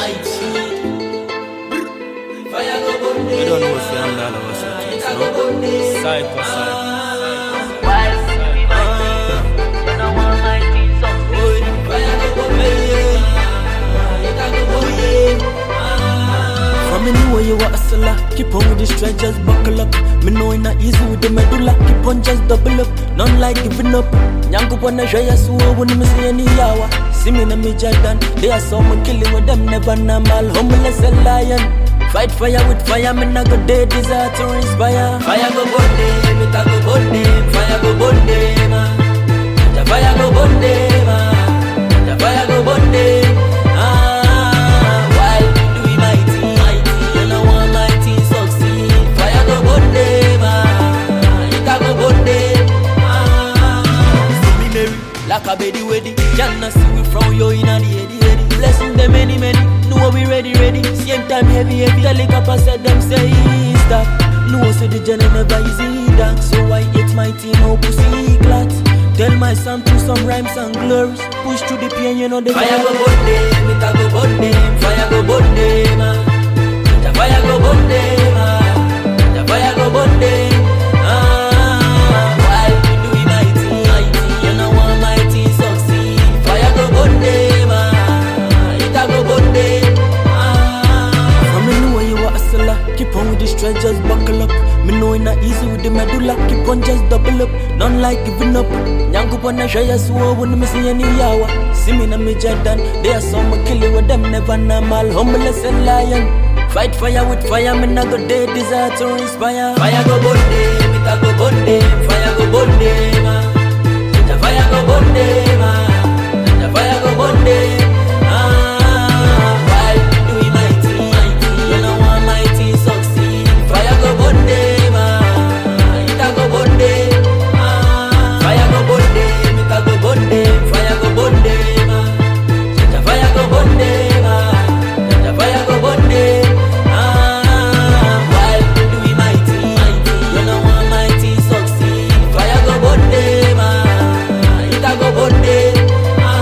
Fire go burn them. You don't know if you handle our things, no? Side for side. Me know you a hustler. Keep on with the stride, just buckle up. Me know it not easy with the medulla. Keep on, just double up. None like giving up. Nyango wanna show you so when me see any hour. See me na me Jordan. They are some killing with them never normal. Homeless a lion. Fight fire with fire. Me nah go dead. Desire to inspire. Fire go burn them, it a go burn them. Fire go burn them. The fire go burn them. The fire go burn them. Like a baby wedding, Jana see we from you in the heady. Blessing them many, know we ready. Same time heavy. Helicopter said them say stop. No, so the journey never easy dark. So I hate my team, how pussy clat. Tell my son to some rhymes and glories. Push through the pain, you know the fire go burn them, it a go burn them. Fire go burn them, the fire go burn them, the fire go burn them. Keep on with the stress, just buckle up. Me know it not easy with the medulla. Keep on, just double up. None like giving up. Nyango wanna show you so when me see any hour. See me na me Jordan. They are some killing with them never normal. Homeless a lion. Fight fire with fire. Me nah go dead. Desire to inspire. Fire go burn them, it a go burn them. Fire go burn them. The fire go burn them. The fire go burn them.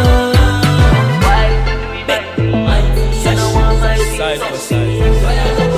Side for side.